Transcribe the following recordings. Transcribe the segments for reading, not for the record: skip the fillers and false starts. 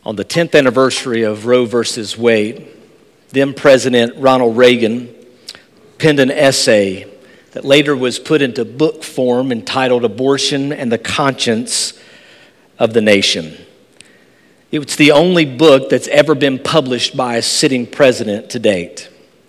On the 10th anniversary of Roe versus Wade, then President Ronald Reagan penned an essay that later was put into book form entitled Abortion and the Conscience of the Nation. It's the only book that's ever been published by a sitting president to date.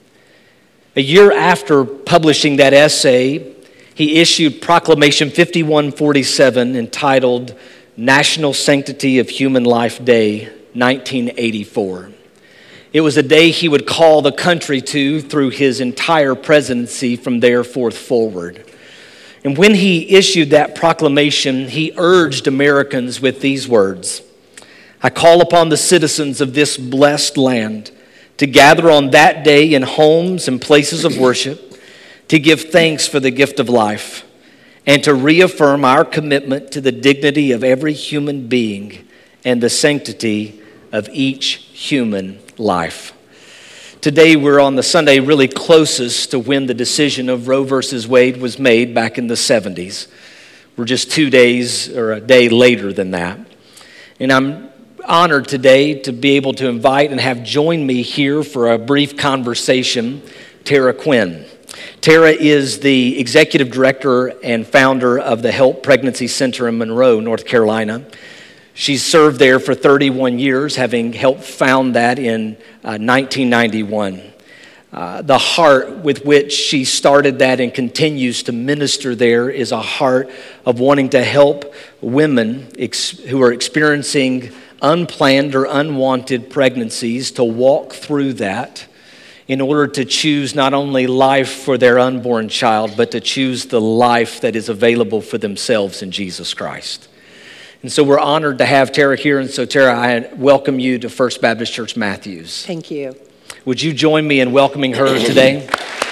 A year after publishing that essay, he issued Proclamation 5147 entitled National Sanctity of Human Life Day, 1984. It was a day he would call the country to through his entire presidency from there forth forward. And when he issued that proclamation, he urged Americans with these words: I call upon the citizens of this blessed land to gather on that day in homes and places of worship, to give thanks for the gift of life, and to reaffirm our commitment to the dignity of every human being and the sanctity of each human life. Today we're on the Sunday really closest to when the decision of Roe versus Wade was made back in the 70s. We're just 2 days or a day later than that. And I'm honored today to be able to invite and have join me here for a brief conversation, Tara Quinn. Tara is the executive director and founder of the Help Pregnancy Center in Monroe, North Carolina. She's served there for 31 years, having helped found that in 1991. The heart with which she started that and continues to minister there is a heart of wanting to help women who are experiencing unplanned or unwanted pregnancies to walk through that in order to choose not only life for their unborn child, but to choose the life that is available for themselves in Jesus Christ. And so we're honored to have Tara here. And so Tara, I welcome you to First Baptist Church Matthews. Thank you. Would you join me in welcoming her today?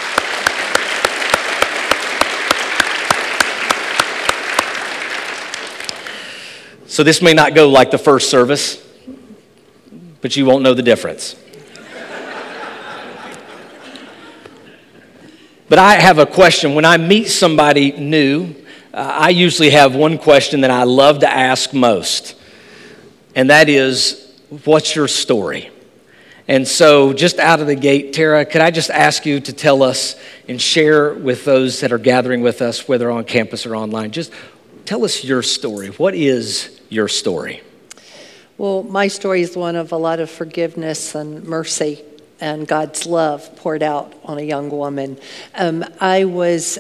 So this may not go like the first service, but you won't know the difference. But I have a question. When I meet somebody new, I usually have one question that I love to ask most, and that is, what's your story? And so just out of the gate, Tara, could I just ask you to tell us and share with those that are gathering with us, whether on campus or online, just tell us your story. What is your story? Well, my story is one of a lot of forgiveness and mercy and God's love poured out on a young woman. I was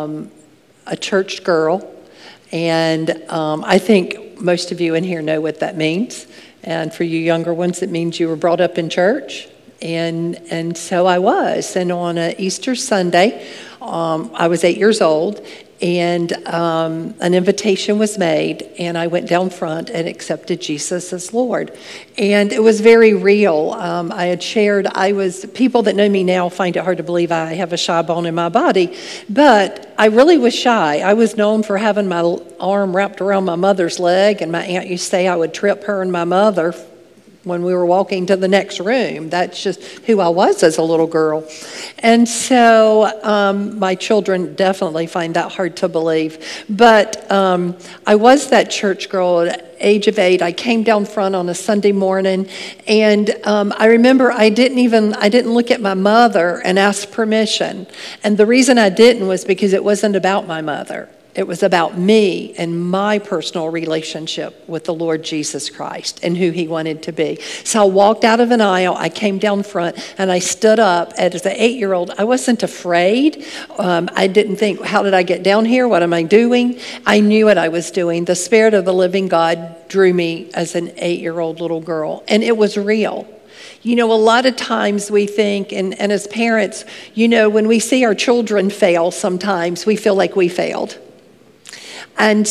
a church girl, and I think most of you in here know what that means. And for you younger ones, it means you were brought up in church. And so I was. And on an Easter Sunday, I was 8 years old, and an invitation was made, and I went down front and accepted Jesus as Lord. And it was very real. I had shared, people that know me now find it hard to believe I have a shy bone in my body, but I really was shy. I was known for having my arm wrapped around my mother's leg, and my aunt used to say I would trip her and my mother when we were walking to the next room. That's just who I was as a little girl. And so my children definitely find that hard to believe. But I was that church girl at the age of 8. I came down front on a Sunday morning, and I remember I didn't look at my mother and ask permission. And the reason I didn't was because it wasn't about my mother. It was about me and my personal relationship with the Lord Jesus Christ and who he wanted to be. So I walked out of an aisle, I came down front, and I stood up. As an 8-year-old, I wasn't afraid. I didn't think, how did I get down here? What am I doing? I knew what I was doing. The Spirit of the living God drew me as an 8-year-old little girl, and it was real. You know, a lot of times we think, and as parents, you know, when we see our children fail, sometimes we feel like we failed. And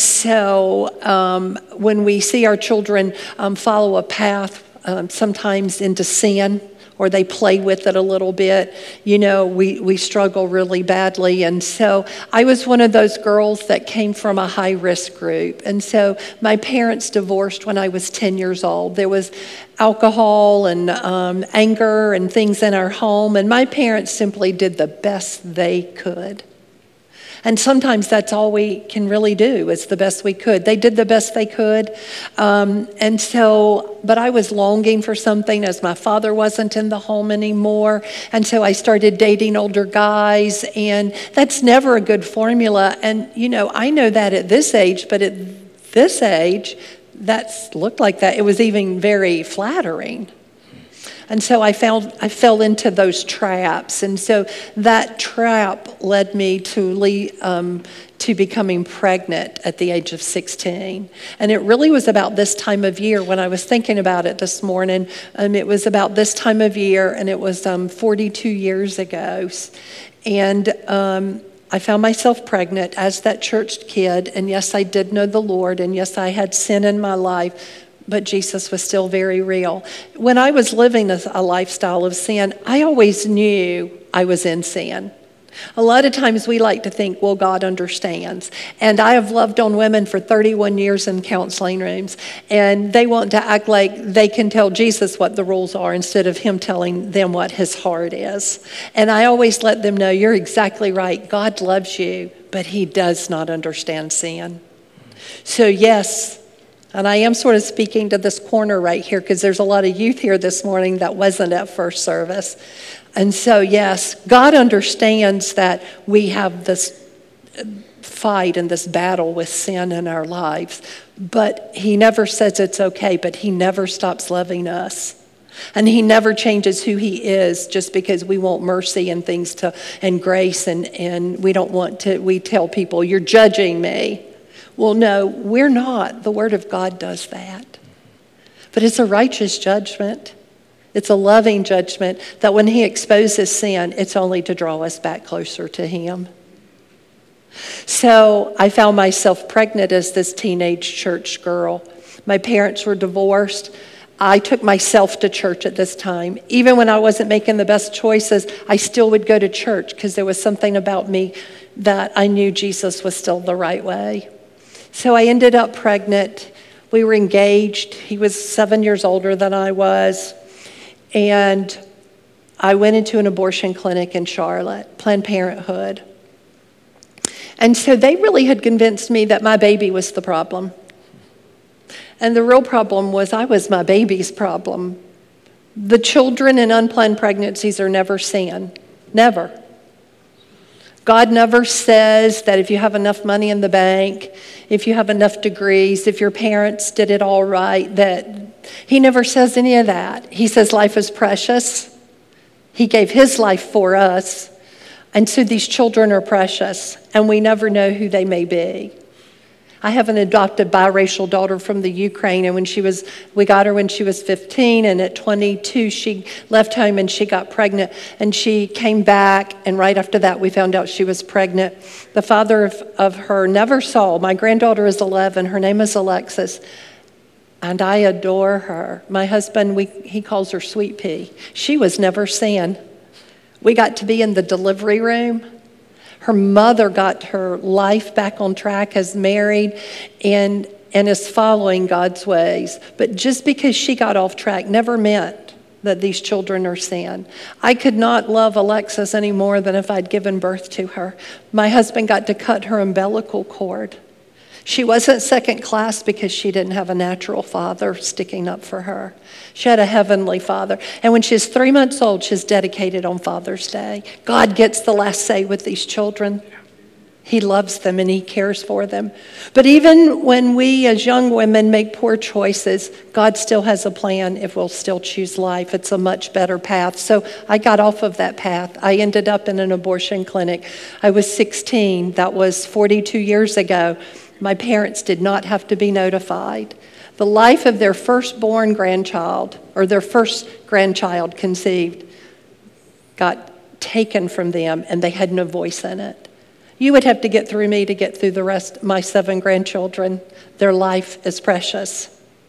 so when we see our children follow a path, sometimes into sin, or they play with it a little bit, you know, we struggle really badly. And so I was one of those girls that came from a high-risk group. And so my parents divorced when I was 10 years old. There was alcohol and anger and things in our home, and my parents simply did the best they could. And sometimes that's all we can really do. It's the best we could. They did the best they could. But I was longing for something as my father wasn't in the home anymore. And so I started dating older guys, and that's never a good formula. And, I know that at this age, but at this age, that looked like that. It was even very flattering. And so I fell into those traps. And so that trap led me to becoming pregnant at the age of 16. And it really was about this time of year when I was thinking about it this morning. It was about this time of year, and it was 42 years ago. And I found myself pregnant as that church kid. And yes, I did know the Lord. And yes, I had sin in my life. But Jesus was still very real. When I was living a lifestyle of sin, I always knew I was in sin. A lot of times we like to think, well, God understands. And I have loved on women for 31 years in counseling rooms, and they want to act like they can tell Jesus what the rules are instead of him telling them what his heart is. And I always let them know, you're exactly right. God loves you, but he does not understand sin. So yes, and I am sort of speaking to this corner right here because there's a lot of youth here this morning that wasn't at first service. And so, yes, God understands that we have this fight and this battle with sin in our lives. But he never says it's okay, but he never stops loving us. And he never changes who he is just because we want mercy and things and grace and we don't want to, we tell people, you're judging me. Well, no, we're not. The Word of God does that. But it's a righteous judgment. It's a loving judgment that when he exposes sin, it's only to draw us back closer to him. So I found myself pregnant as this teenage church girl. My parents were divorced. I took myself to church at this time. Even when I wasn't making the best choices, I still would go to church because there was something about me that I knew Jesus was still the right way. So I ended up pregnant. We were engaged. He was 7 years older than I was. And I went into an abortion clinic in Charlotte, Planned Parenthood. And so they really had convinced me that my baby was the problem. And the real problem was I was my baby's problem. The children in unplanned pregnancies are never sin. Never. God never says that if you have enough money in the bank, if you have enough degrees, if your parents did it all right, that he never says any of that. He says life is precious. He gave his life for us. And so these children are precious, and we never know who they may be. I have an adopted biracial daughter from the Ukraine, and we got her when she was 15, and at 22 she left home and she got pregnant, and she came back, and right after that we found out she was pregnant. The father of her never saw. My granddaughter is 11. Her name is Alexis, and I adore her. My husband, he calls her Sweet Pea. She was never sin. We got to be in the delivery room. Her mother got her life back on track, is married, and is following God's ways. But just because she got off track never meant that these children are sin. I could not love Alexis any more than if I'd given birth to her. My husband got to cut her umbilical cord. She wasn't second class because she didn't have a natural father sticking up for her. She had a heavenly father. And when she's 3 months old, she's dedicated on Father's Day. God gets the last say with these children. He loves them and he cares for them. But even when we as young women make poor choices, God still has a plan if we'll still choose life. It's a much better path. So I got off of that path. I ended up in an abortion clinic. I was 16. That was 42 years ago. My parents did not have to be notified. The life of their firstborn grandchild, or their first grandchild conceived, got taken from them, and they had no voice in it. You would have to get through me to get through the rest, my 7 grandchildren. Their life is precious.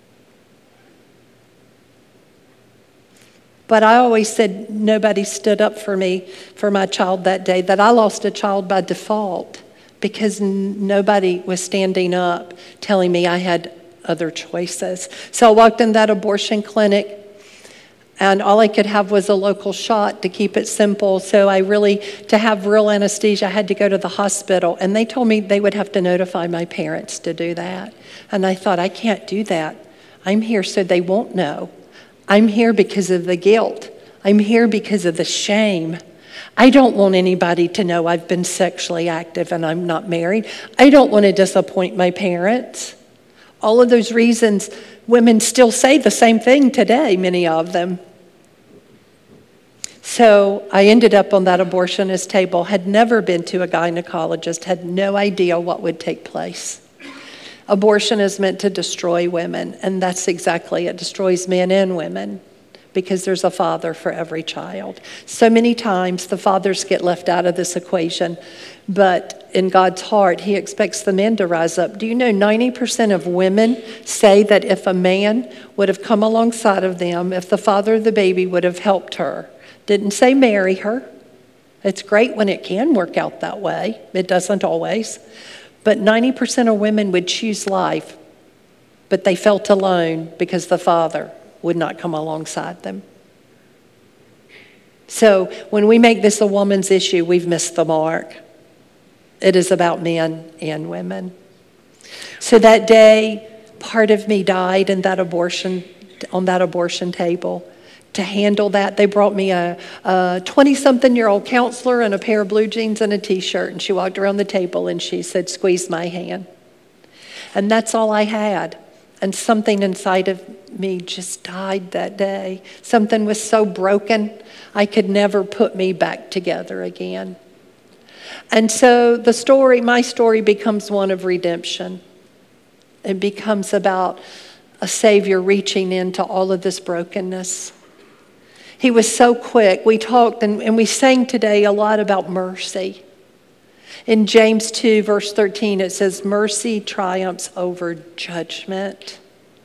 But I always said nobody stood up for me, for my child that day, that I lost a child by default because nobody was standing up telling me I had other choices. So I walked in that abortion clinic. And all I could have was a local shot to keep it simple. So to have real anesthesia, I had to go to the hospital. And they told me they would have to notify my parents to do that. And I thought, I can't do that. I'm here so they won't know. I'm here because of the guilt. I'm here because of the shame. I don't want anybody to know I've been sexually active and I'm not married. I don't want to disappoint my parents. All of those reasons, women still say the same thing today, many of them. So I ended up on that abortionist table, had never been to a gynecologist, had no idea what would take place. Abortion is meant to destroy women, and that's exactly it. Destroys men and women because there's a father for every child. So many times the fathers get left out of this equation, but in God's heart, he expects the men to rise up. Do you know 90% of women say that if a man would have come alongside of them, if the father of the baby would have helped her, didn't say marry her. It's great when it can work out that way. It doesn't always. But 90% of women would choose life, but they felt alone because the father would not come alongside them. So when we make this a woman's issue, we've missed the mark. It is about men and women. So that day, part of me died on that abortion table. To handle that, they brought me a 20-something-year-old counselor in a pair of blue jeans and a T-shirt, and she walked around the table and she said, "Squeeze my hand." And that's all I had. And something inside of me just died that day. Something was so broken, I could never put me back together again. And so my story becomes one of redemption. It becomes about a Savior reaching into all of this brokenness. He was so quick. We talked and we sang today a lot about mercy. In James 2, verse 13, it says, mercy triumphs over judgment.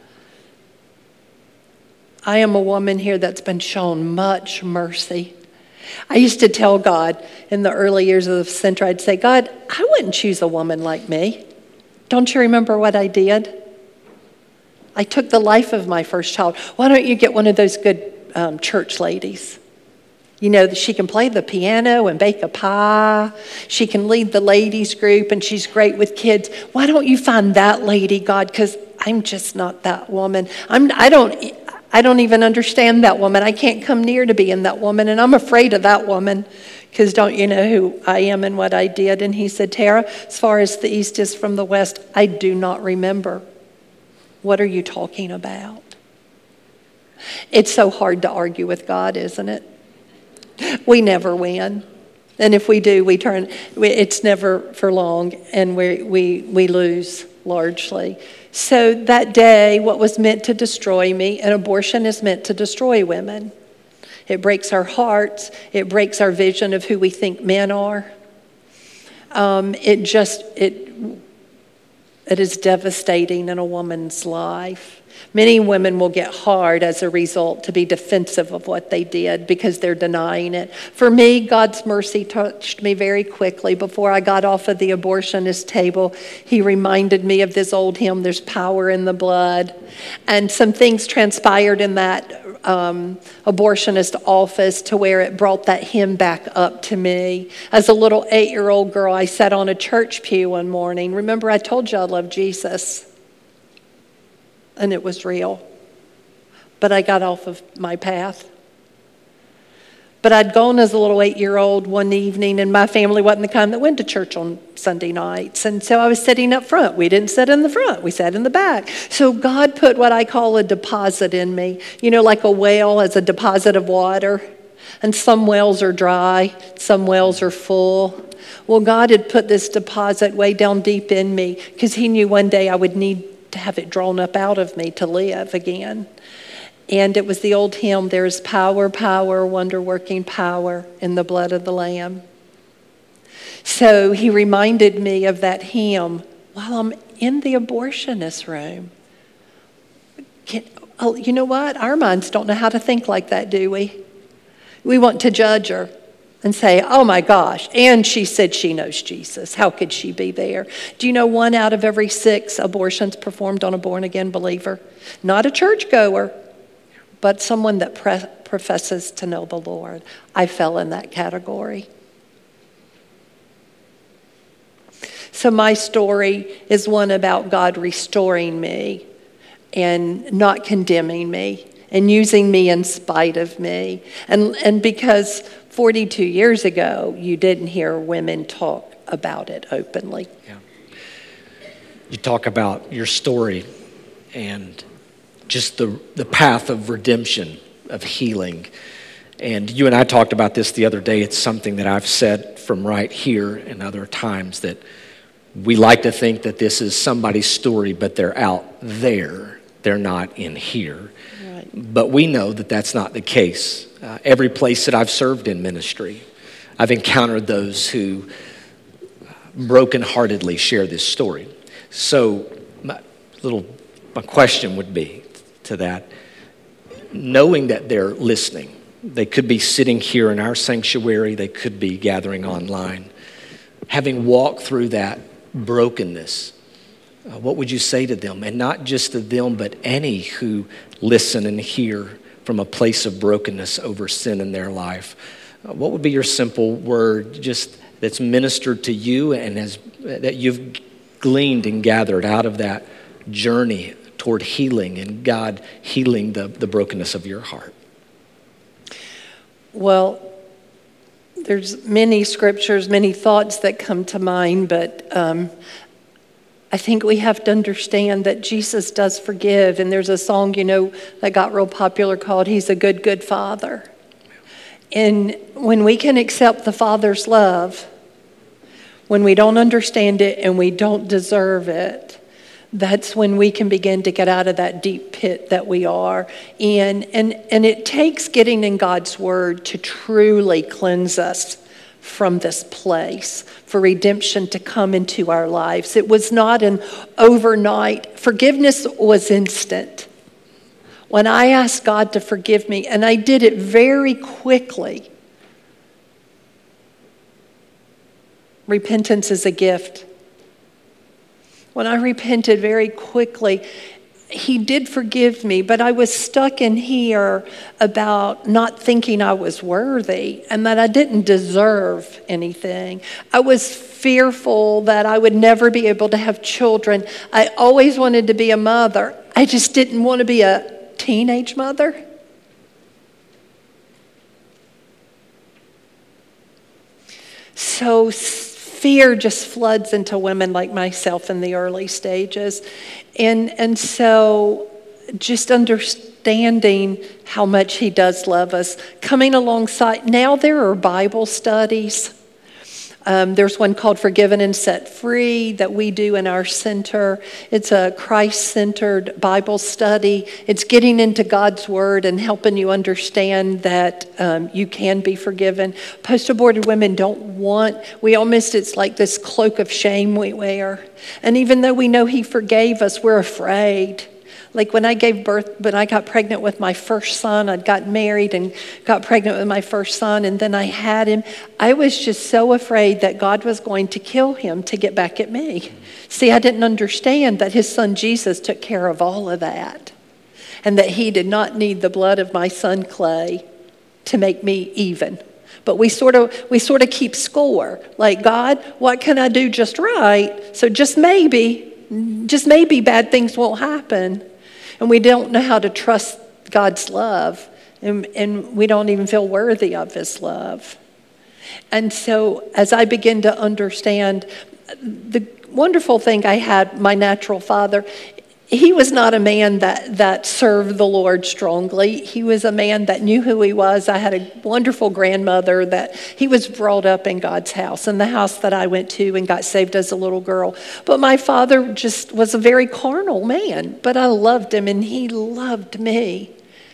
I am a woman here that's been shown much mercy. I used to tell God in the early years of the center, I'd say, God, I wouldn't choose a woman like me. Don't you remember what I did? I took the life of my first child. Why don't you get one of those good church ladies? You know, she can play the piano and bake a pie. She can lead the ladies group and she's great with kids. Why don't you find that lady, God? Because I'm just not that woman. I don't even understand that woman. I can't come near to being that woman, and I'm afraid of that woman because don't you know who I am and what I did? And he said, Tara, as far as the east is from the west, I do not remember. What are you talking about? It's so hard to argue with God, isn't it? We never win. And if we do, it's never for long, and we lose largely. So that day, what was meant to destroy me, and abortion is meant to destroy women. It breaks our hearts. It breaks our vision of who we think men are. It is devastating in a woman's life. Many women will get hard as a result to be defensive of what they did because they're denying it. For me, God's mercy touched me very quickly. Before I got off of the abortionist table, he reminded me of this old hymn, There's Power in the Blood. And some things transpired in that abortionist office to where it brought that hymn back up to me. As a little 8-year-old girl, I sat on a church pew one morning. Remember, I told you I love Jesus. And it was real. But I got off of my path. But I'd gone as a little 8-year-old one evening, and my family wasn't the kind that went to church on Sunday nights. And so I was sitting up front. We didn't sit in the front. We sat in the back. So God put what I call a deposit in me. You know, like a well has a deposit of water. And some wells are dry. Some wells are full. Well, God had put this deposit way down deep in me because he knew one day I would need to have it drawn up out of me to live again. And it was the old hymn, there's power, power, wonder-working power in the blood of the Lamb. So he reminded me of that hymn while I'm in the abortionist room. You know what? Our minds don't know how to think like that, do we? We want to judge her and say, oh my gosh, and she said she knows Jesus. How could she be there? Do you know 1 out of every 6 abortions performed on a born-again believer? Not a churchgoer, but someone that professes to know the Lord. I fell in that category. So my story is one about God restoring me and not condemning me and using me in spite of me. And because 42 years ago, you didn't hear women talk about it openly. Yeah. You talk about your story and just the path of redemption, of healing. And you and I talked about this the other day. It's something that I've said from right here and other times, that we like to think that this is somebody's story, but they're out there. They're not in here. Right. But we know that that's not the case. Every place that I've served in ministry, I've encountered those who brokenheartedly share this story. So my question would be to that, knowing that they're listening, they could be sitting here in our sanctuary, they could be gathering online, having walked through that brokenness, what would you say to them? And not just to them, but any who listen and hear from a place of brokenness over sin in their life. What would be your simple word just that's ministered to you and that you've gleaned and gathered out of that journey toward healing and God healing the brokenness of your heart? Well, there's many scriptures, many thoughts that come to mind, but I think we have to understand that Jesus does forgive. And there's a song, that got real popular called "He's a Good, Good Father." And when we can accept the Father's love, when we don't understand it and we don't deserve it, that's when we can begin to get out of that deep pit that we are. And it takes getting in God's word to truly cleanse us from this place, for redemption to come into our lives. It was not an overnight. Forgiveness was instant. When I asked God to forgive me, and I did it very quickly. Repentance is a gift. When I repented very quickly, He did forgive me, but I was stuck in here about not thinking I was worthy and that I didn't deserve anything. I was fearful that I would never be able to have children. I always wanted to be a mother. I just didn't want to be a teenage mother. So fear just floods into women like myself in the early stages. And so just understanding how much He does love us, coming alongside. Now there are Bible studies. There's one called Forgiven and Set Free that we do in our center. It's a Christ-centered Bible study. It's getting into God's Word and helping you understand that you can be forgiven. Post-aborted women it's like this cloak of shame we wear. And even though we know He forgave us, we're afraid. Like when I got pregnant with my first son, I'd gotten married and got pregnant with my first son, and then I had him. I was just so afraid that God was going to kill him to get back at me. See, I didn't understand that His son Jesus took care of all of that, and that He did not need the blood of my son Clay to make me even. But we sort of keep score. Like, God, what can I do just right? So just maybe bad things won't happen. And we don't know how to trust God's love. And we don't even feel worthy of His love. And so as I begin to understand, the wonderful thing I had, my natural father, he was not a man that served the Lord strongly. He was a man that knew who he was. I had a wonderful grandmother that he was brought up in God's house, in the house that I went to and got saved as a little girl. But my father just was a very carnal man, but I loved him and he loved me.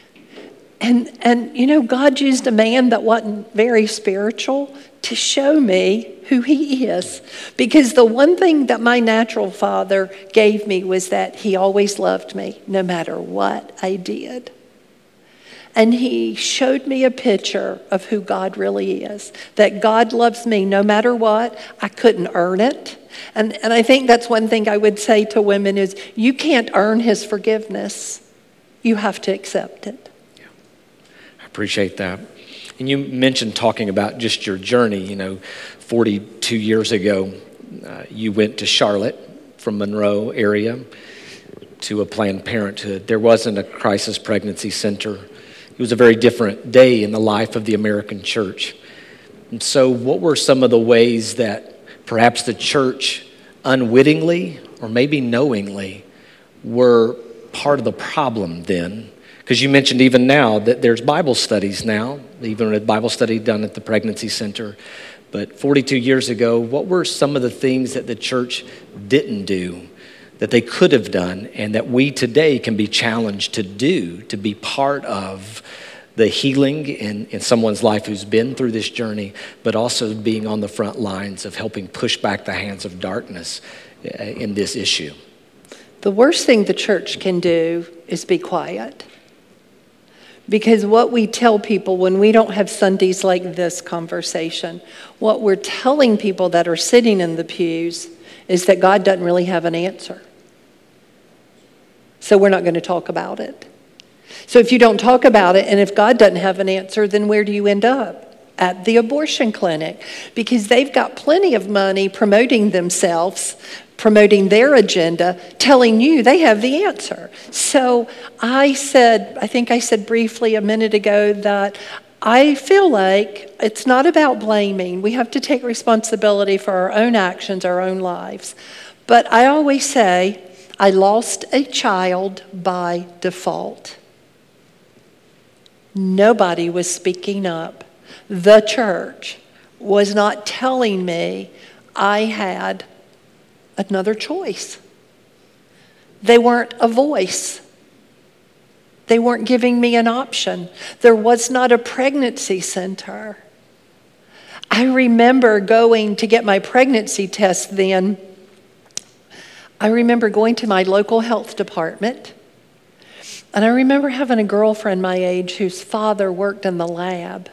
And God used a man that wasn't very spiritual to show me who He is. Because the one thing that my natural father gave me was that he always loved me no matter what I did. And he showed me a picture of who God really is. That God loves me no matter what. I couldn't earn it. And I think that's one thing I would say to women is you can't earn His forgiveness. You have to accept it. Yeah. Appreciate that. And you mentioned talking about just your journey. 42 years ago, you went to Charlotte from Monroe area to a Planned Parenthood. There wasn't a crisis pregnancy center. It was a very different day in the life of the American church. And so what were some of the ways that perhaps the church unwittingly or maybe knowingly were part of the problem then? Because you mentioned even now that there's Bible studies now, even a Bible study done at the pregnancy center. But 42 years ago, what were some of the things that the church didn't do that they could have done and that we today can be challenged to do, to be part of the healing in someone's life who's been through this journey, but also being on the front lines of helping push back the hands of darkness in this issue? The worst thing the church can do is be quiet. Because what we tell people when we don't have Sundays like this conversation, what we're telling people that are sitting in the pews is that God doesn't really have an answer. So we're not going to talk about it. So if you don't talk about it, and if God doesn't have an answer, then where do you end up? At the abortion clinic. Because they've got plenty of money promoting themselves, promoting their agenda, telling you they have the answer. So I think I said briefly a minute ago that I feel like it's not about blaming. We have to take responsibility for our own actions, our own lives. But I always say, I lost a child by default. Nobody was speaking up. The church was not telling me I had another choice. They weren't a voice. They weren't giving me an option. There was not a pregnancy center. I remember going to get my pregnancy test then. I remember going to my local health department. And I remember having a girlfriend my age whose father worked in the lab.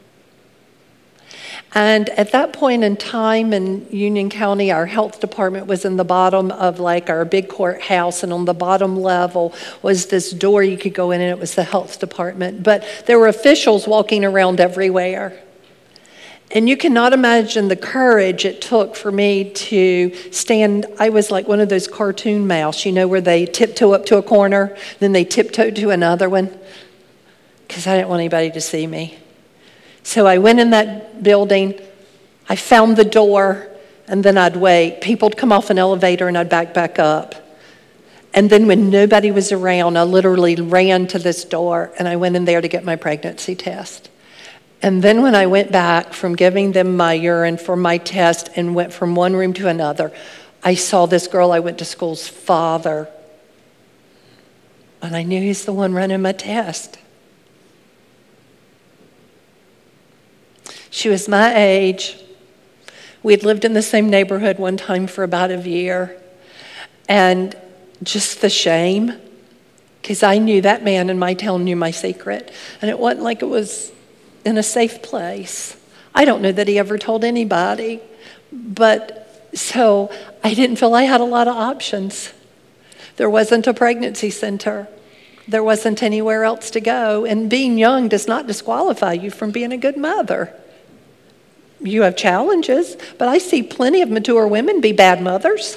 And at that point in time in Union County, our health department was in the bottom of like our big courthouse, and on the bottom level was this door you could go in, and it was the health department. But there were officials walking around everywhere. And you cannot imagine the courage it took for me to stand. I was like one of those cartoon mouse, where they tiptoe up to a corner, then they tiptoe to another one, because I didn't want anybody to see me. So I went in that building, I found the door, and then I'd wait. People would come off an elevator and I'd back up. And then when nobody was around, I literally ran to this door and I went in there to get my pregnancy test. And then when I went back from giving them my urine for my test and went from one room to another, I saw this girl I went to school's father. And I knew he's the one running my test. She was my age. We had lived in the same neighborhood one time for about a year. And just the shame, because I knew that man in my town knew my secret. And it wasn't like it was in a safe place. I don't know that he ever told anybody. But so I didn't feel I had a lot of options. There wasn't a pregnancy center. There wasn't anywhere else to go. And being young does not disqualify you from being a good mother. You have challenges, but I see plenty of mature women be bad mothers.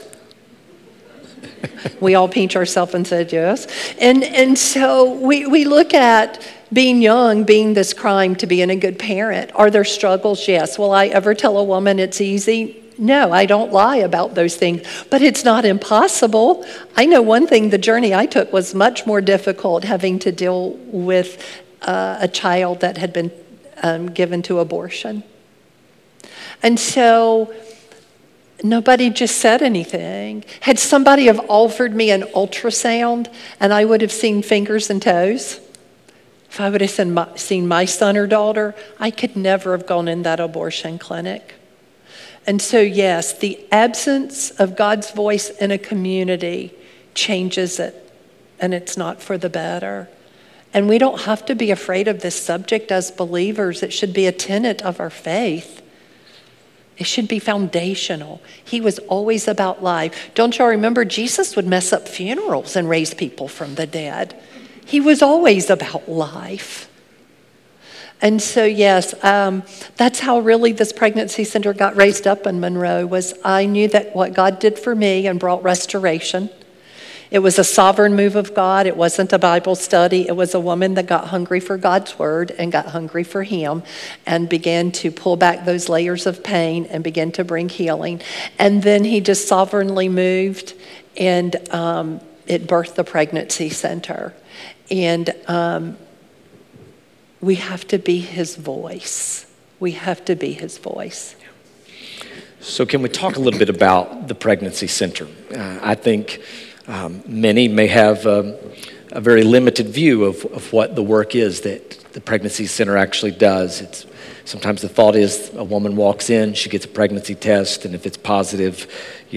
We all pinch ourselves and said yes. And so we look at being young being this crime to being a good parent. Are there struggles? Yes. Will I ever tell a woman it's easy? No, I don't lie about those things, but it's not impossible. I know one thing, the journey I took was much more difficult, having to deal with a child that had been given to abortion. And so nobody just said anything. Had somebody have offered me an ultrasound and I would have seen fingers and toes, if I would have seen my son or daughter, I could never have gone in that abortion clinic. And so yes, the absence of God's voice in a community changes it, and it's not for the better. And we don't have to be afraid of this subject as believers. It should be a tenet of our faith. It should be foundational. He was always about life. Don't y'all remember Jesus would mess up funerals and raise people from the dead? He was always about life. And so, yes, that's how really this pregnancy center got raised up in Monroe. Was I knew that what God did for me and brought restoration. It was a sovereign move of God. It wasn't a Bible study. It was a woman that got hungry for God's word and got hungry for him and began to pull back those layers of pain and begin to bring healing. And then he just sovereignly moved, and it birthed the pregnancy center. And we have to be his voice. We have to be his voice. So can we talk a little bit about the pregnancy center? I think many may have a very limited view of what the work is that the pregnancy center actually does. Sometimes the thought is a woman walks in, she gets a pregnancy test, and if it's positive,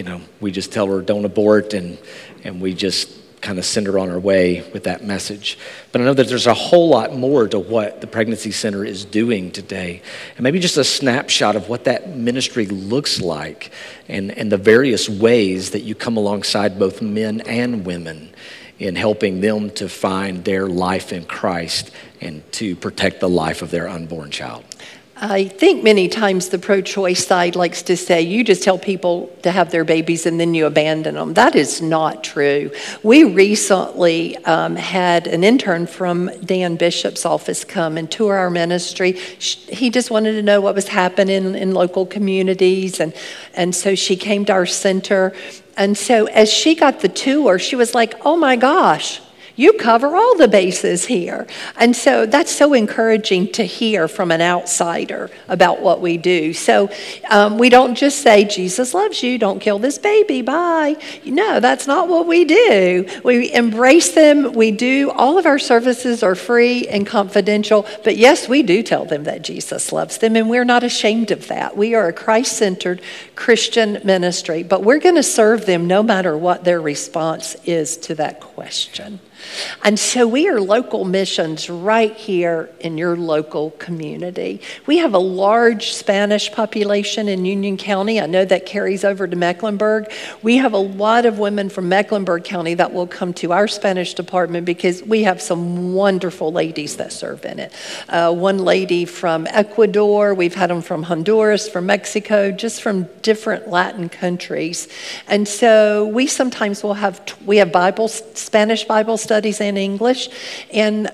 we just tell her don't abort, and we just kind of send her on her way with that message. But I know that there's a whole lot more to what the pregnancy center is doing today, and maybe just a snapshot of what that ministry looks like, and the various ways that you come alongside both men and women in helping them to find their life in Christ and to protect the life of their unborn child. I think many times the pro-choice side likes to say, you just tell people to have their babies and then you abandon them. That is not true. We recently had an intern from Dan Bishop's office come and tour our ministry. He just wanted to know what was happening in local communities, and so she came to our center. And so as she got the tour, she was like, oh my gosh, you cover all the bases here. And so that's so encouraging to hear from an outsider about what we do. So we don't just say, Jesus loves you, don't kill this baby, bye. No, that's not what we do. We embrace them. We do. All of our services are free and confidential. But yes, we do tell them that Jesus loves them, and we're not ashamed of that. We are a Christ-centered Christian ministry, but we're going to serve them no matter what their response is to that question. And so we are local missions right here in your local community. We have a large Spanish population in Union County. I know that carries over to Mecklenburg. We have a lot of women from Mecklenburg County that will come to our Spanish department because we have some wonderful ladies that serve in it. One lady from Ecuador, we've had them from Honduras, from Mexico, just from different Latin countries. And so we sometimes will have, we have Spanish Bible studies and English, and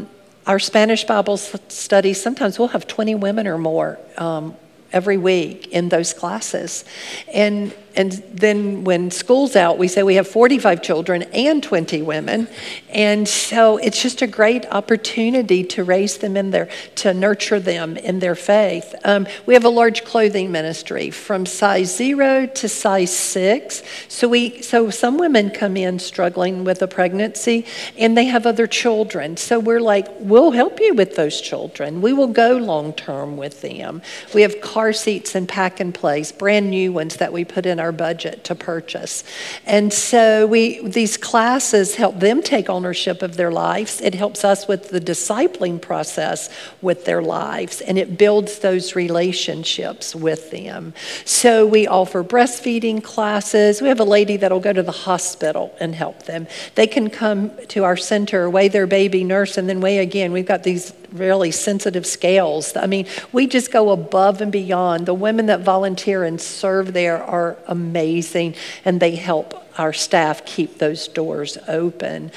our Spanish Bible studies, sometimes we'll have 20 women or more every week in those classes. And then when school's out, we say we have 45 children and 20 women. And so it's just a great opportunity to raise them to nurture them in their faith. We have a large clothing ministry from size 0 to size 6. So some women come in struggling with a pregnancy and they have other children. So we're like, we'll help you with those children. We will go long term with them. We have car seats and pack and plays, brand new ones that we put in our budget to purchase. And so these classes help them take ownership of their lives. It helps us with the discipling process with their lives, and it builds those relationships with them. So we offer breastfeeding classes. We have a lady that'll go to the hospital and help them. They can come to our center, weigh their baby, nurse, and then weigh again. We've got these really sensitive scales. I mean, we just go above and beyond. The women that volunteer and serve there are amazing, and they help our staff keep those doors open.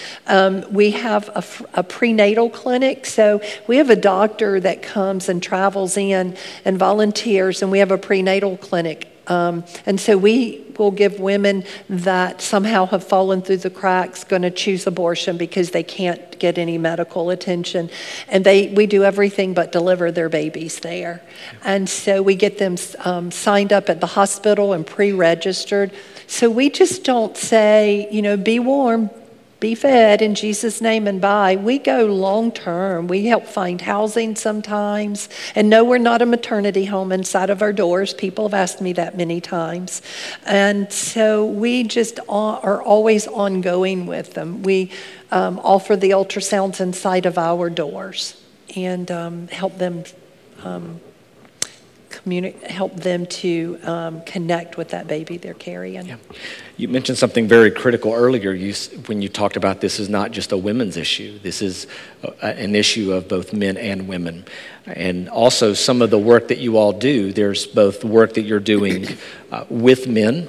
We have a prenatal clinic, so we have a doctor that comes and travels in and volunteers, and we have a prenatal clinic. And so we will give women that somehow have fallen through the cracks, going to choose abortion because they can't get any medical attention. And we do everything but deliver their babies there. And so we get them signed up at the hospital and pre-registered. So we just don't say, be warm, be fed in Jesus' name and bye. We go long term. We help find housing sometimes. And no, we're not a maternity home inside of our doors. People have asked me that many times. And so we just are always ongoing with them. We offer the ultrasounds inside of our doors and help them help them to connect with that baby they're carrying. Yeah. You mentioned something very critical earlier when you talked about this is not just a women's issue. This is an issue of both men and women. And also some of the work that you all do, there's both the work that you're doing with men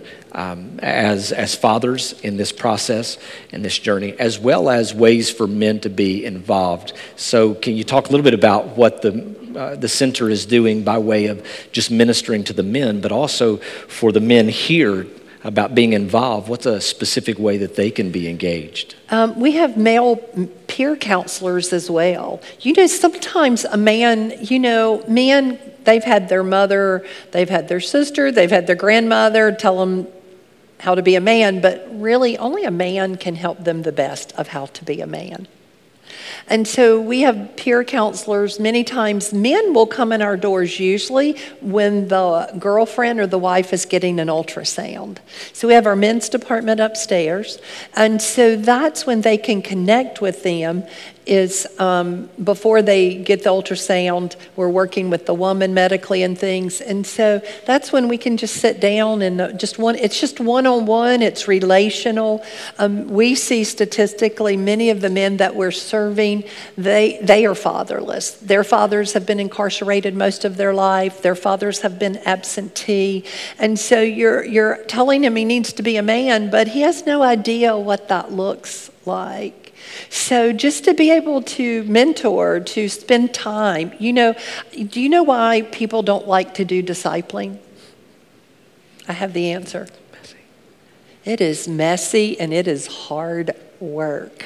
as fathers in this process, in this journey, as well as ways for men to be involved. So can you talk a little bit about what the center is doing by way of just ministering to the men, but also for the men here about being involved? What's a specific way that they can be engaged? We have male peer counselors as well. Sometimes a man, men, they've had their mother, they've had their sister, they've had their grandmother tell them how to be a man, but really only a man can help them the best of how to be a man. And so we have peer counselors. Many times men will come in our doors usually when the girlfriend or the wife is getting an ultrasound. So we have our men's department upstairs. And so that's when they can connect with them is before they get the ultrasound, we're working with the woman medically and things. And so that's when we can just sit down and it's just one-on-one, it's relational. We see statistically many of the men that we're serving, they are fatherless. Their fathers have been incarcerated most of their life. Their fathers have been absentee. And so you're telling him he needs to be a man, but he has no idea what that looks like. So just to be able to mentor, to spend time, do you know why people don't like to do discipling? I have the answer. Messy. It is messy and it is hard work.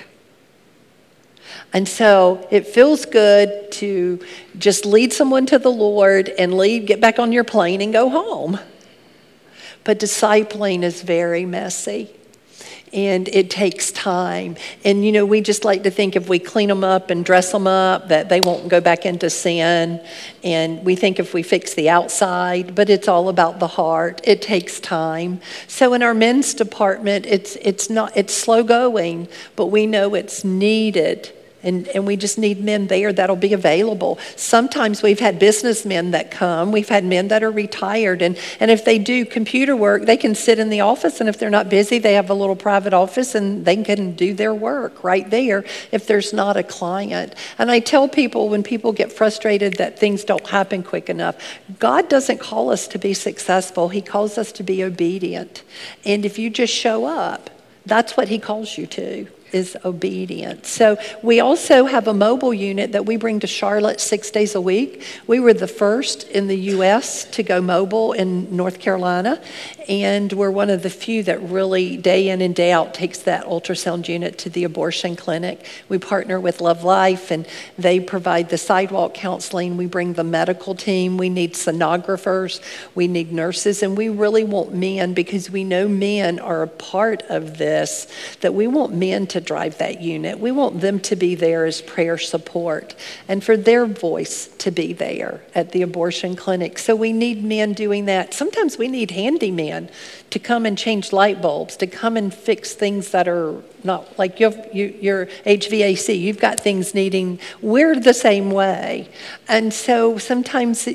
And so it feels good to just lead someone to the Lord and get back on your plane and go home. But discipling is very messy. And it takes time. And, we just like to think if we clean them up and dress them up, that they won't go back into sin. And we think if we fix the outside, but it's all about the heart. It takes time. So in our men's department, it's slow going, but we know it's needed. And we just need men there that'll be available. Sometimes we've had businessmen that come. We've had men that are retired. And if they do computer work, they can sit in the office. And if they're not busy, they have a little private office and they can do their work right there if there's not a client. And I tell people when people get frustrated that things don't happen quick enough, God doesn't call us to be successful. He calls us to be obedient. And if you just show up, that's what he calls you to. Is obedience. So we also have a mobile unit that we bring to Charlotte 6 days a week. We were the first in the U.S. to go mobile in North Carolina, and we're one of the few that really day in and day out takes that ultrasound unit to the abortion clinic. We partner with Love Life, and they provide the sidewalk counseling. We bring the medical team. We need sonographers. We need nurses, and we really want men, because we know men are a part of this, that we want men to drive that unit. We want them to be there as prayer support and for their voice to be there at the abortion clinic. So we need men doing that. Sometimes we need handymen to come and change light bulbs, to come and fix things that are not like your HVAC. You've got things needing, we're the same way. And so sometimes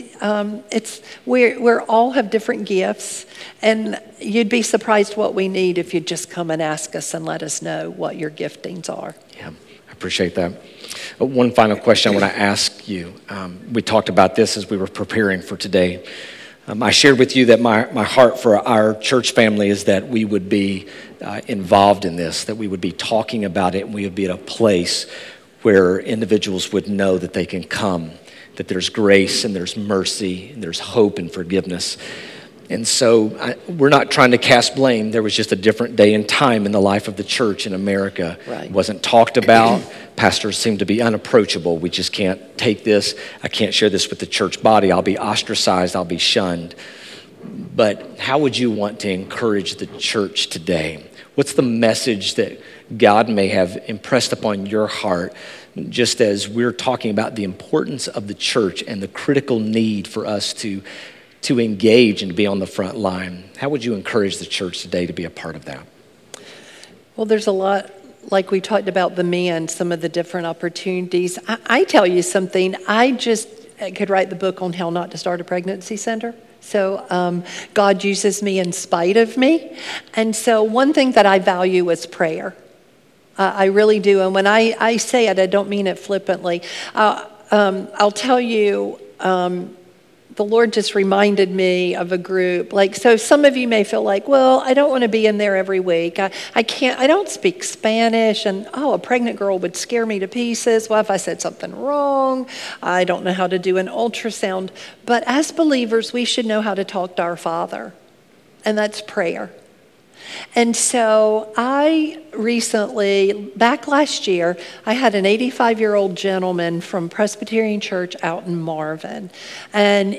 we're all have different gifts, and you'd be surprised what we need if you'd just come and ask us and let us know what your giftings are. Yeah, I appreciate that. One final question I want to ask you. We talked about this as we were preparing for today. I shared with you that my heart for our church family is that we would be involved in this, that we would be talking about it, and we would be at a place where individuals would know that they can come, that there's grace and there's mercy and there's hope and forgiveness. And so we're not trying to cast blame. There was just a different day and time in the life of the church in America. Right. It wasn't talked about. Pastors seem to be unapproachable. We just can't take this. I can't share this with the church body. I'll be ostracized. I'll be shunned. But how would you want to encourage the church today? What's the message that God may have impressed upon your heart, just as we're talking about the importance of the church and the critical need for us to engage and be on the front line? How would you encourage the church today to be a part of that? Well, there's a lot, like we talked about the men, some of the different opportunities. I tell you something, could write the book on how not to start a pregnancy center. So God uses me in spite of me. And so one thing that I value is prayer. I really do. And when I say it, I don't mean it flippantly. I'll tell you, the Lord just reminded me of a group. Like, so some of you may feel like, well, I don't want to be in there every week. I don't speak Spanish, and a pregnant girl would scare me to pieces. What if I said something wrong? I don't know how to do an ultrasound. But as believers, we should know how to talk to our Father, and that's prayer. And so I recently, back last year, I had an 85-year-old gentleman from Presbyterian Church out in Marvin. And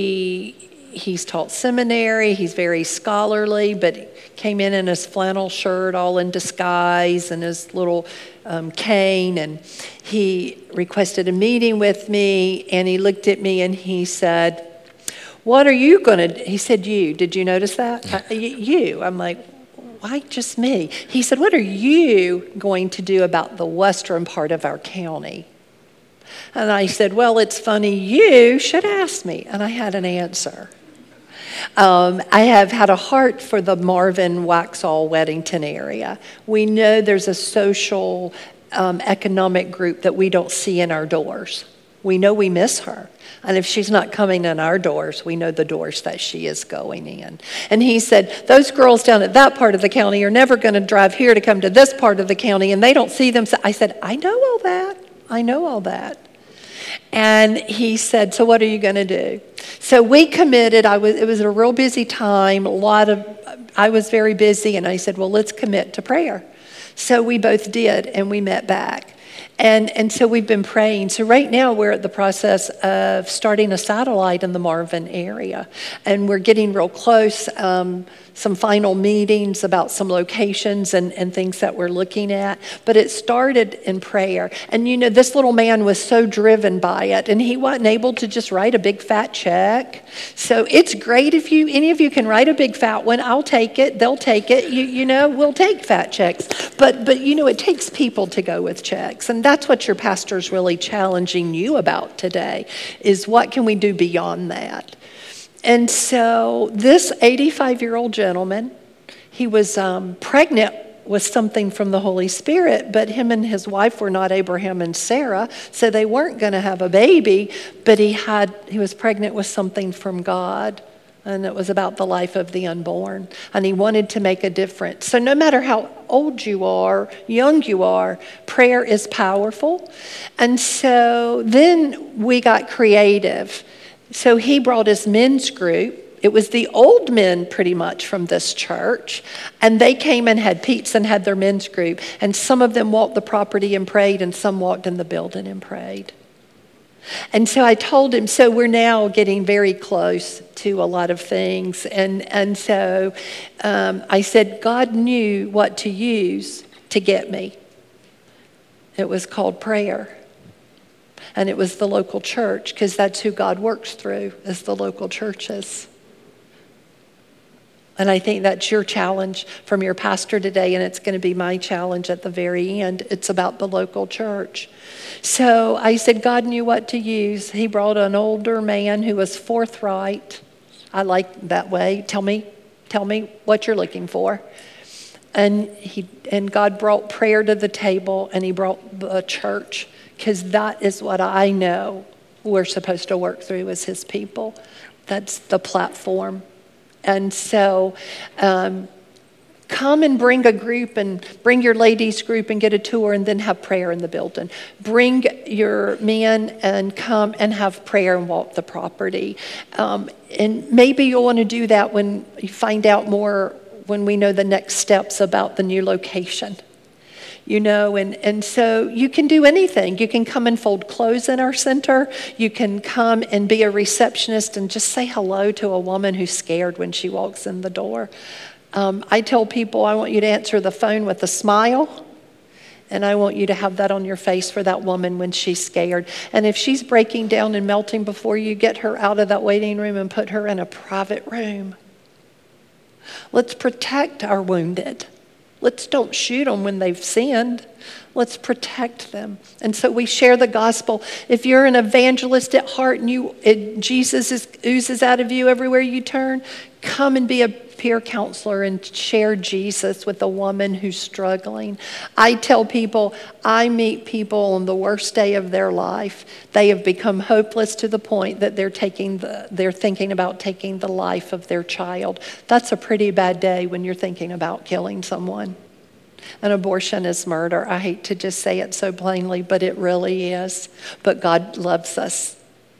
he's taught seminary, he's very scholarly, but came in his flannel shirt all in disguise and his little cane. And he requested a meeting with me, and he looked at me and he said, "What are you going to do?" He said, "You. Did you notice that?" You. I'm like, why just me? He said, "What are you going to do about the western part of our county?" And I said, "Well, it's funny, you should ask me." And I had an answer. I have had a heart for the Marvin, Waxhaw, Weddington area. We know there's a social, economic group that we don't see in our doors. We know we miss her. And if she's not coming in our doors, we know the doors that she is going in. And he said, those girls down at that part of the county are never going to drive here to come to this part of the county, and they don't see them. I said, I know all that. I know all that. And he said, so what are you going to do? So we committed. It was a real busy time. I was very busy, and I said, well, let's commit to prayer. So we both did, and we met back. And so we've been praying. So right now we're at the process of starting a satellite in the Marvin area. And we're getting real close, some final meetings about some locations and things that we're looking at. But it started in prayer. And you know, this little man was so driven by it. And he wasn't able to just write a big fat check. So it's great if any of you can write a big fat one. I'll take it. They'll take it. You know, we'll take fat checks. But you know, it takes people to go with checks. And that's what your pastor's really challenging you about today, is what can we do beyond that? And so this 85-year-old gentleman, he was pregnant with something from the Holy Spirit, but him and his wife were not Abraham and Sarah, so they weren't going to have a baby, but he was pregnant with something from God. And it was about the life of the unborn. And he wanted to make a difference. So no matter how old you are, young you are, prayer is powerful. And so then we got creative. So he brought his men's group. It was the old men pretty much from this church. And they came and had pizza and had their men's group. And some of them walked the property and prayed, and some walked in the building and prayed. And so I told him, so we're now getting very close to a lot of things. And so I said, God knew what to use to get me. It was called prayer. And it was the local church, because that's who God works through, is the local churches. And I think that's your challenge from your pastor today, and it's going to be my challenge at the very end. It's about the local church. So I said, God knew what to use. He brought an older man who was forthright. I like that way. Tell me what you're looking for. And God brought prayer to the table, and he brought the church, because that is what I know we're supposed to work through as his people. That's the platform. And so come and bring a group, and bring your ladies group and get a tour, and then have prayer in the building. Bring your men and come and have prayer and walk the property. And maybe you'll want to do that when you find out more, when we know the next steps about the new location. You know, and so you can do anything. You can come and fold clothes in our center. You can come and be a receptionist and just say hello to a woman who's scared when she walks in the door. I tell people, I want you to answer the phone with a smile, and I want you to have that on your face for that woman when she's scared. And if she's breaking down and melting before you, get her out of that waiting room and put her in a private room. Let's protect our wounded. Let's don't shoot them when they've sinned. Let's protect them. And so we share the gospel. If you're an evangelist at heart and Jesus oozes out of you everywhere you turn, come and be a peer counselor and share Jesus with a woman who's struggling. I tell people, I meet people on the worst day of their life. They have become hopeless to the point that they're thinking about taking the life of their child. That's a pretty bad day when you're thinking about killing someone. An abortion is murder. I hate to just say it so plainly, but it really is. But God loves us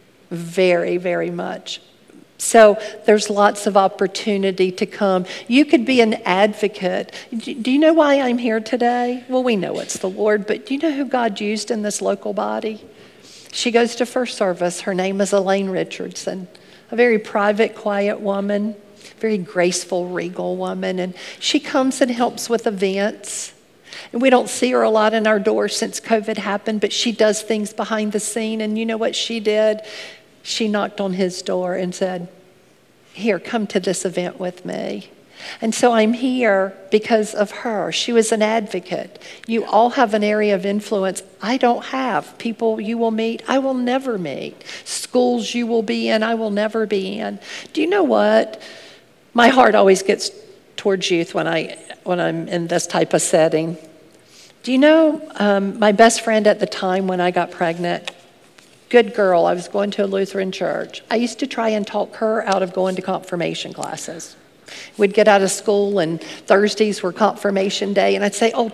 very, very much. So there's lots of opportunity to come. You could be an advocate. Do you know why I'm here today? Well, we know it's the Lord, but do you know who God used in this local body? She goes to first service. Her name is Elaine Richardson, a very private, quiet woman, very graceful, regal woman. And she comes and helps with events. And we don't see her a lot in our doors since COVID happened, but she does things behind the scene. And you know what she did? She knocked on his door and said, "Here, come to this event with me." And so I'm here because of her. She was an advocate. You all have an area of influence I don't have. People you will meet, I will never meet. Schools you will be in, I will never be in. Do you know what? My heart always gets towards youth when I'm in this type of setting. Do you know my best friend at the time when I got pregnant? Good girl. I was going to a Lutheran church. I used to try and talk her out of going to confirmation classes. We'd get out of school and Thursdays were confirmation day, and I'd say, oh,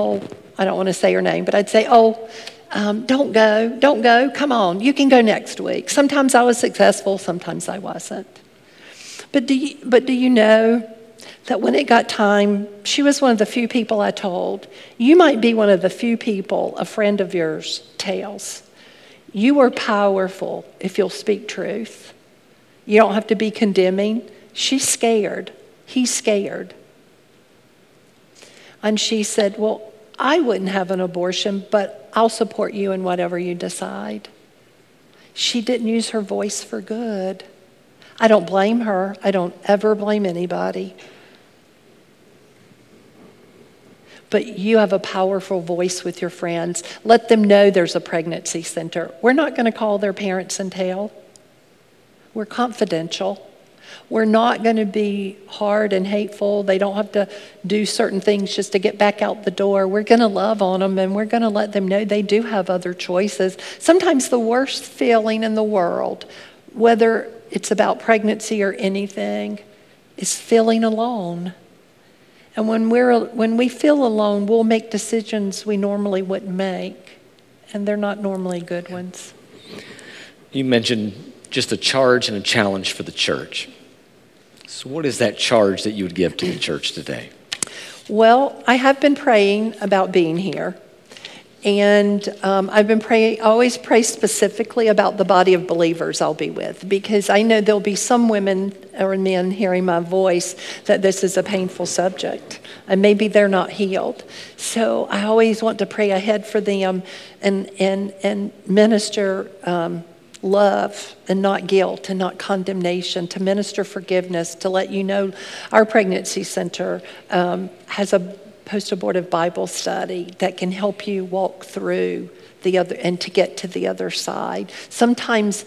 I don't want to say her name, but I'd say, don't go, come on, you can go next week. Sometimes I was successful, sometimes I wasn't. But do you know that when it got time, she was one of the few people I told. You might be one of the few people a friend of yours tells. You are powerful if you'll speak truth. You don't have to be condemning. She's scared. He's scared. And she said, well, I wouldn't have an abortion, but I'll support you in whatever you decide. She didn't use her voice for good. I don't blame her. I don't ever blame anybody. But you have a powerful voice with your friends. Let them know there's a pregnancy center. We're not going to call their parents and tell. We're confidential. We're not going to be hard and hateful. They don't have to do certain things just to get back out the door. We're going to love on them, and we're going to let them know they do have other choices. Sometimes the worst feeling in the world, whether it's about pregnancy or anything, is feeling alone. And when we feel alone, we'll make decisions we normally wouldn't make, and they're not normally good ones. You mentioned just a charge and a challenge for the church. So what is that charge that you would give to the church today? Well, I have been praying about being here. And I've been praying, I always pray specifically about the body of believers I'll be with, because I know there'll be some women or men hearing my voice that this is a painful subject, and maybe they're not healed. So I always want to pray ahead for them and minister love and not guilt and not condemnation, to minister forgiveness, to let you know our pregnancy center has a post-abortive Bible study that can help you walk through the other and to get to the other side. Sometimes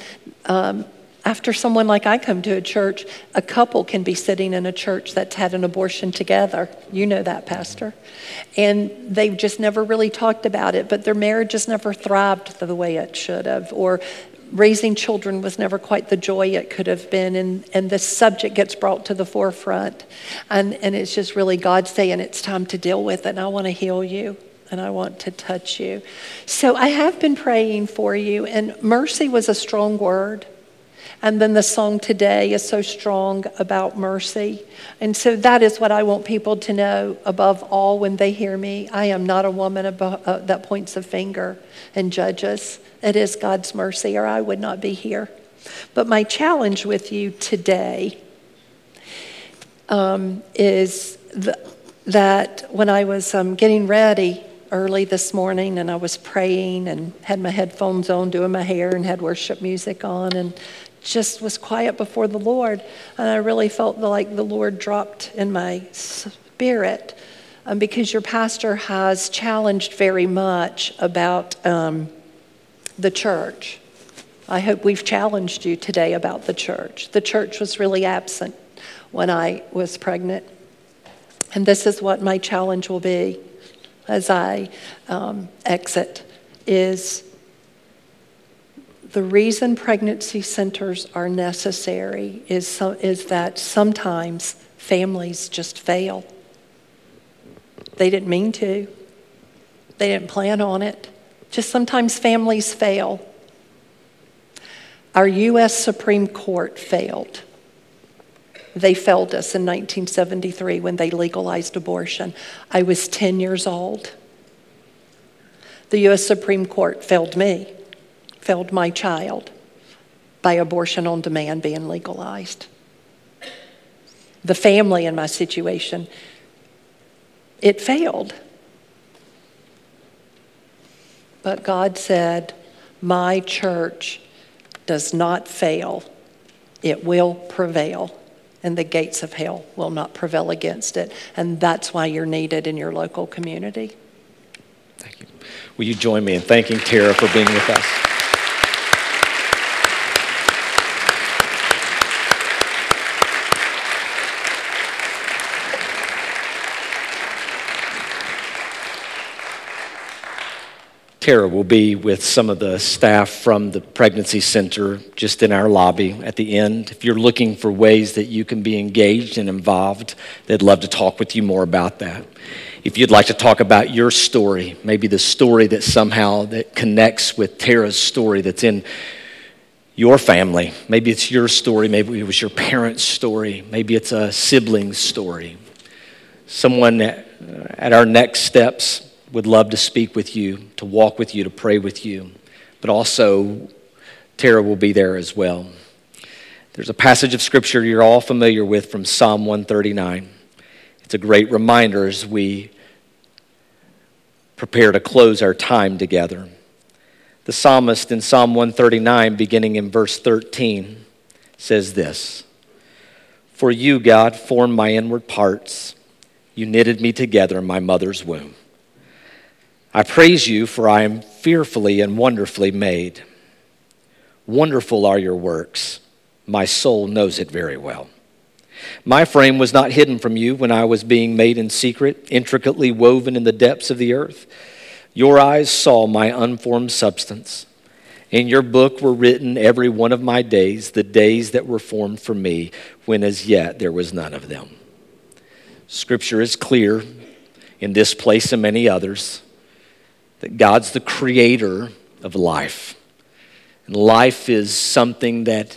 after someone like I come to a church, a couple can be sitting in a church that's had an abortion together. You know that, Pastor. And they've just never really talked about it, but their marriage has never thrived the way it should have, or raising children was never quite the joy it could have been, and this subject gets brought to the forefront. And it's just really God saying it's time to deal with it, and I want to heal you, and I want to touch you. So I have been praying for you, and mercy was a strong word. And then the song today is so strong about mercy. And so that is what I want people to know above all when they hear me. I am not a woman that points a finger and judges. It is God's mercy, or I would not be here. But my challenge with you today is that when I was getting ready early this morning, and I was praying and had my headphones on, doing my hair, and had worship music on, and just was quiet before the Lord, and I really felt like the Lord dropped in my spirit because your pastor has challenged very much about the church. I hope we've challenged you today about the church. The church was really absent when I was pregnant. And this is what my challenge will be as I exit, is the reason pregnancy centers are necessary is that sometimes families just fail. They didn't mean to. They didn't plan on it. Just sometimes families fail. Our U.S. Supreme Court failed. They failed us in 1973 when they legalized abortion. I was 10 years old. The U.S. Supreme Court failed me, failed my child by abortion on demand being legalized. The family in my situation, it failed. But God said, my church does not fail. It will prevail, and the gates of hell will not prevail against it. And that's why you're needed in your local community. Thank you. Will you join me in thanking Tara for being with us? Tara will be with some of the staff from the pregnancy center just in our lobby at the end. If you're looking for ways that you can be engaged and involved, they'd love to talk with you more about that. If you'd like to talk about your story, maybe the story that somehow that connects with Tara's story that's in your family. Maybe it's your story, maybe it was your parents' story, maybe it's a sibling's story. Someone at our next steps would love to speak with you, to walk with you, to pray with you. But also, Tara will be there as well. There's a passage of scripture you're all familiar with from Psalm 139. It's a great reminder as we prepare to close our time together. The psalmist in Psalm 139, beginning in verse 13, says this: "For you, God, formed my inward parts. You knitted me together in my mother's womb. I praise you, for I am fearfully and wonderfully made. Wonderful are your works. My soul knows it very well. My frame was not hidden from you when I was being made in secret, intricately woven in the depths of the earth. Your eyes saw my unformed substance. In your book were written every one of my days, the days that were formed for me, when as yet there was none of them." Scripture is clear in this place and many others that God's the creator of life. And life is something that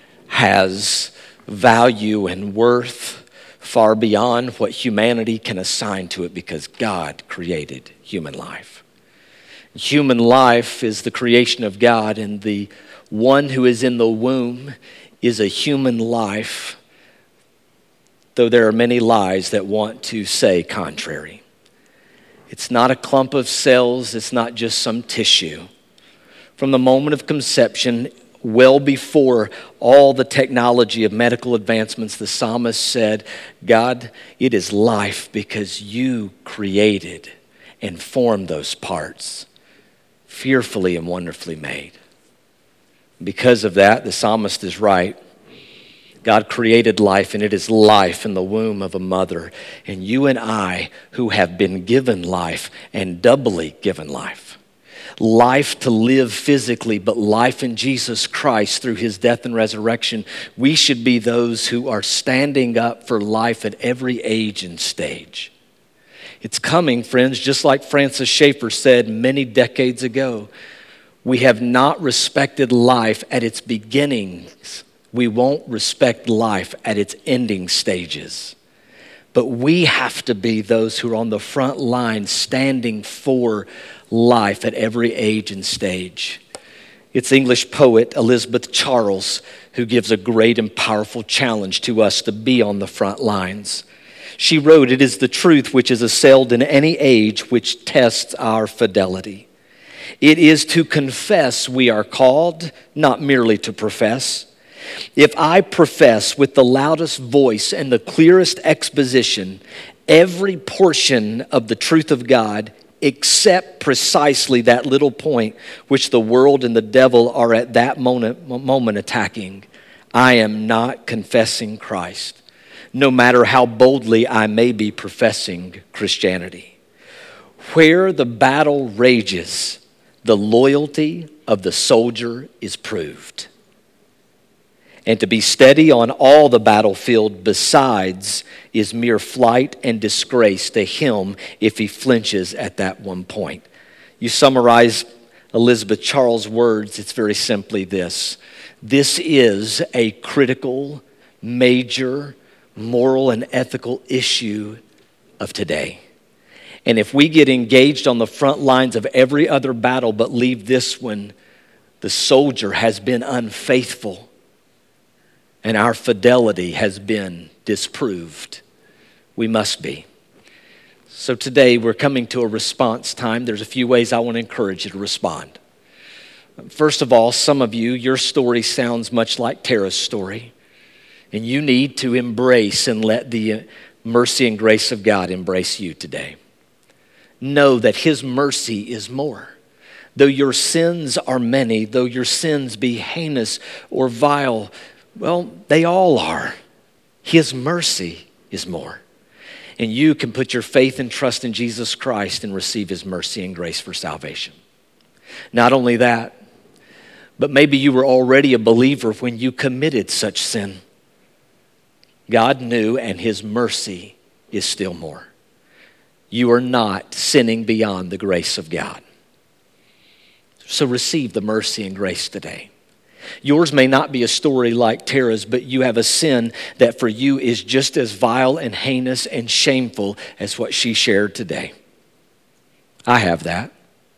has value and worth far beyond what humanity can assign to it, because God created human life. Human life is the creation of God, and the one who is in the womb is a human life, though there are many lies that want to say contrary. It's not a clump of cells, it's not just some tissue. From the moment of conception, well before all the technology of medical advancements, the psalmist said, God, it is life because you created and formed those parts, fearfully and wonderfully made. Because of that, the psalmist is right. God created life, and it is life in the womb of a mother. And you and I, who have been given life and doubly given life, life to live physically, but life in Jesus Christ through his death and resurrection, we should be those who are standing up for life at every age and stage. It's coming, friends, just like Francis Schaeffer said many decades ago. We have not respected life at its beginnings. We won't respect life at its ending stages. But we have to be those who are on the front line standing for life at every age and stage. It's English poet Elizabeth Charles who gives a great and powerful challenge to us to be on the front lines. She wrote, "It is the truth which is assailed in any age which tests our fidelity. It is to confess we are called, not merely to profess. If I profess with the loudest voice and the clearest exposition every portion of the truth of God except precisely that little point which the world and the devil are at that moment attacking. I am not confessing Christ, no matter how boldly I may be professing Christianity. Where the battle rages, the loyalty of the soldier is proved. And to be steady on all the battlefield besides is mere flight and disgrace to him if he flinches at that one point. You summarize Elizabeth Charles' words, it's very simply this. This is a critical, major, moral and ethical issue of today. And if we get engaged on the front lines of every other battle but leave this one, the soldier has been unfaithful and our fidelity has been disproved. We must be. So today we're coming to a response time. There's a few ways I want to encourage you to respond. First of all, some of you, your story sounds much like Tara's story. And you need to embrace and let the mercy and grace of God embrace you today. Know that His mercy is more. Though your sins are many, though your sins be heinous or vile, well, they all are. His mercy is more. And you can put your faith and trust in Jesus Christ and receive His mercy and grace for salvation. Not only that, but maybe you were already a believer when you committed such sin. God knew, and His mercy is still more. You are not sinning beyond the grace of God. So receive the mercy and grace today. Yours may not be a story like Tara's, but you have a sin that for you is just as vile and heinous and shameful as what she shared today. I have that.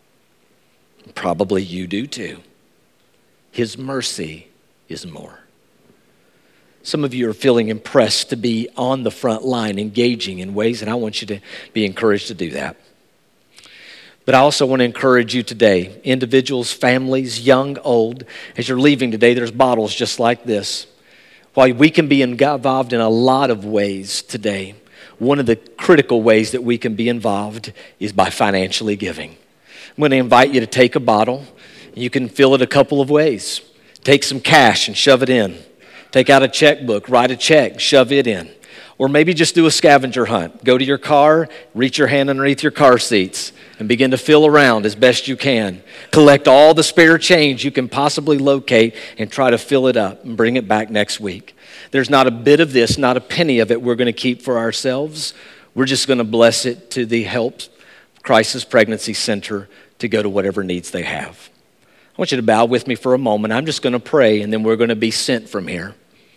Probably you do too. His mercy is more. Some of you are feeling impressed to be on the front line, engaging in ways, and I want you to be encouraged to do that. But I also want to encourage you today, individuals, families, young, old, as you're leaving today, there's bottles just like this. While we can be involved in a lot of ways today, one of the critical ways that we can be involved is by financially giving. I'm going to invite you to take a bottle. You can fill it a couple of ways. Take some cash and shove it in. Take out a checkbook, write a check, shove it in. Or maybe just do a scavenger hunt. Go to your car, reach your hand underneath your car seats, and begin to feel around as best you can. Collect all the spare change you can possibly locate and try to fill it up and bring it back next week. There's not a bit of this, not a penny of it we're going to keep for ourselves. We're just going to bless it to the Help Crisis Pregnancy Center to go to whatever needs they have. I want you to bow with me for a moment. I'm just going to pray, and then we're going to be sent from here.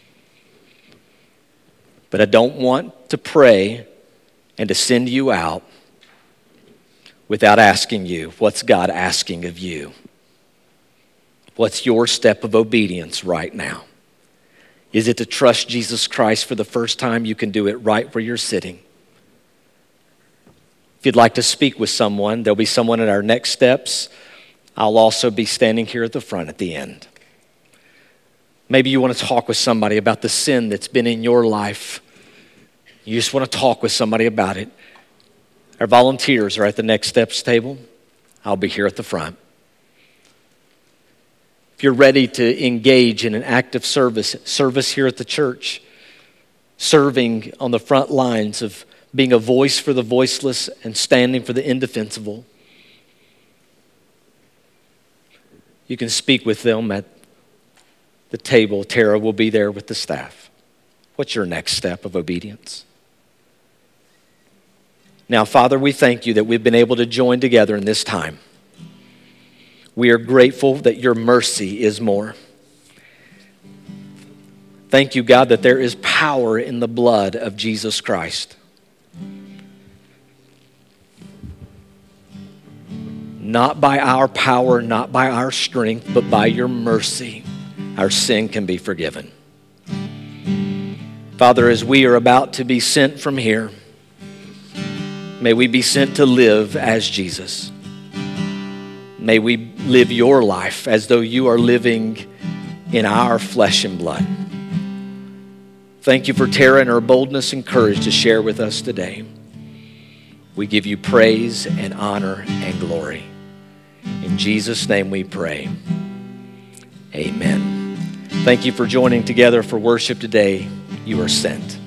But I don't want to pray and to send you out without asking you, what's God asking of you? What's your step of obedience right now? Is it to trust Jesus Christ for the first time? You can do it right where you're sitting. If you'd like to speak with someone, there'll be someone at our next steps. I'll also be standing here at the front at the end. Maybe you want to talk with somebody about the sin that's been in your life. You just want to talk with somebody about it. Our volunteers are at the next steps table. I'll be here at the front. If you're ready to engage in an active service here at the church, serving on the front lines of being a voice for the voiceless and standing for the indefensible, you can speak with them at the table. Tara will be there with the staff. What's your next step of obedience? Now, Father, we thank you that we've been able to join together in this time. We are grateful that your mercy is more. Thank you, God, that there is power in the blood of Jesus Christ. Not by our power, not by our strength, but by your mercy, our sin can be forgiven. Father, as we are about to be sent from here, may we be sent to live as Jesus. May we live your life as though you are living in our flesh and blood. Thank you for Tara and her boldness and courage to share with us today. We give you praise and honor and glory. In Jesus' name we pray. Amen. Thank you for joining together for worship today. You are sent.